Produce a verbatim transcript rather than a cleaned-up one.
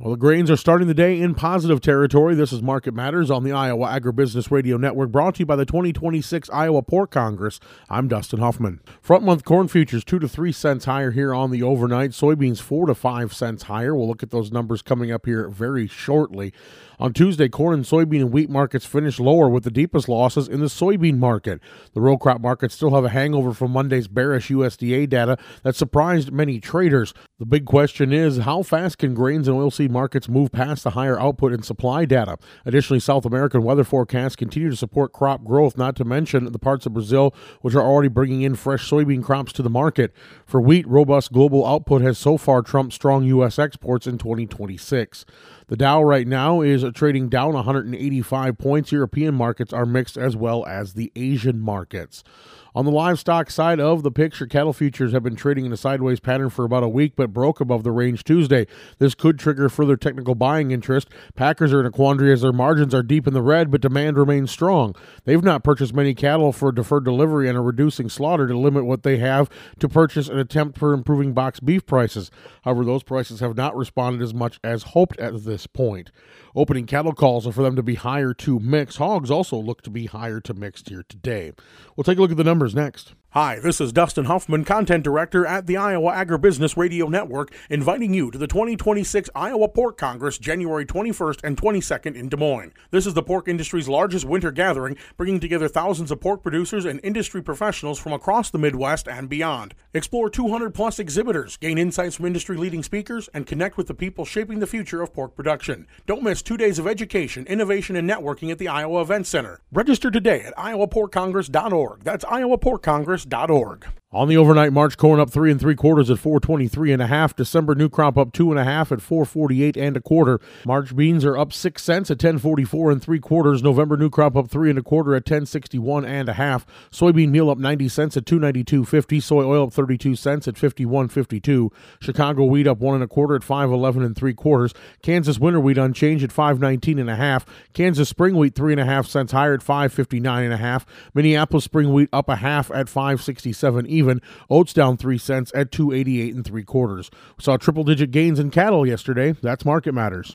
Well, the grains are starting the day in positive territory. This is Market Matters on the Iowa Agribusiness Radio Network, brought to you by the twenty twenty-six Iowa Pork Congress. I'm Dustin Huffman. Front month corn futures two to three cents higher here on the overnight. Soybeans four to five cents higher. We'll look at those numbers coming up here very shortly. On Tuesday, corn and soybean and wheat markets finished lower with the deepest losses in the soybean market. The row crop markets still have a hangover from Monday's bearish U S D A data that surprised many traders. The big question is, how fast can grains and oilseed markets move past the higher output and supply data? Additionally, South American weather forecasts continue to support crop growth, not to mention the parts of Brazil which are already bringing in fresh soybean crops to the market. For wheat, robust global output has so far trumped strong U S exports in twenty twenty-six. The Dow right now is trading down one hundred eighty-five points. European markets are mixed, as well as the Asian markets. On the livestock side of the picture, cattle futures have been trading in a sideways pattern for about a week, but broke above the range Tuesday. This could trigger further technical buying interest. Packers are in a quandary as their margins are deep in the red, but demand remains strong. They've not purchased many cattle for deferred delivery and are reducing slaughter to limit what they have to purchase an attempt for improving box beef prices. However, those prices have not responded as much as hoped at this point. Opening cattle calls are for them to be higher to mixed. Hogs also look to be higher to mixed here today. We'll take a look at the numbers next. Hi, this is Dustin Huffman, Content Director at the Iowa Agribusiness Radio Network, inviting you to the twenty twenty-six Iowa Pork Congress, January twenty-first and twenty-second in Des Moines. This is the pork industry's largest winter gathering, bringing together thousands of pork producers and industry professionals from across the Midwest and beyond. Explore two hundred plus exhibitors, gain insights from industry-leading speakers, and connect with the people shaping the future of pork production. Don't miss two days of education, innovation, and networking at the Iowa Event Center. Register today at iowa pork congress dot org. That's iowa pork congress dot org. On the overnight, March corn up three and three quarters at four twenty-three and a half. December new crop up two and a half at four forty-eight and a quarter. March beans are up six cents at ten forty-four and three quarters. November new crop up three and a quarter at ten sixty-one and a half. Soybean meal up ninety cents at two ninety-two fifty. Soy oil up thirty-two cents at fifty-one fifty-two. Chicago wheat up one and a quarter at five eleven and three quarters. Kansas winter wheat unchanged at five nineteen and a half. Kansas spring wheat three and a half cents higher at five fifty-nine and a half. Minneapolis spring wheat up a half at five sixty-seven even. Oats down three cents at two eighty-eight and three quarters. We saw triple-digit gains in cattle yesterday. That's Market Matters.